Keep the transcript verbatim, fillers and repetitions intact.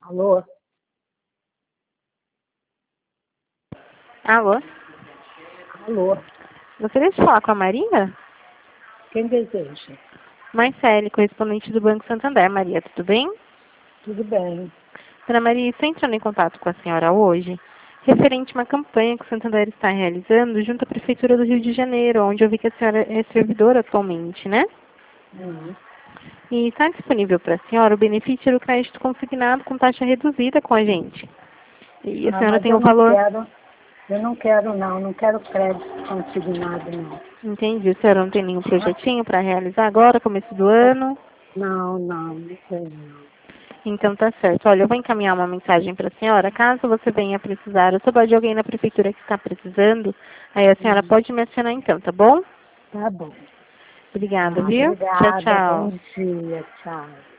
Alô? Alô? Alô? Gostaria de falar com a Maria? Quem deseja? Marcele, correspondente do Banco Santander. Maria, tudo bem? Tudo bem. Dona Maria, estou entrando em contato com a senhora hoje, referente a uma campanha que o Santander está realizando junto à Prefeitura do Rio de Janeiro, onde eu vi que a senhora é servidora atualmente, né? Uhum. E está disponível para a senhora o benefício do crédito consignado com taxa reduzida com a gente. E a Ah, senhora mas tem eu o não valor... quero, eu não quero não, não quero crédito consignado não. Entendi. A senhora não tem nenhum projetinho para realizar agora, começo do ano? Não, não, não sei não. Então tá certo. Olha, eu vou encaminhar uma mensagem para a senhora. Caso você venha precisar, ou souber de alguém na prefeitura que está precisando, aí a senhora Uhum. pode me acionar então, tá bom? Tá bom. Obrigada, Ah, viu? Tchau, obrigada, bom tchau. dia, tchau.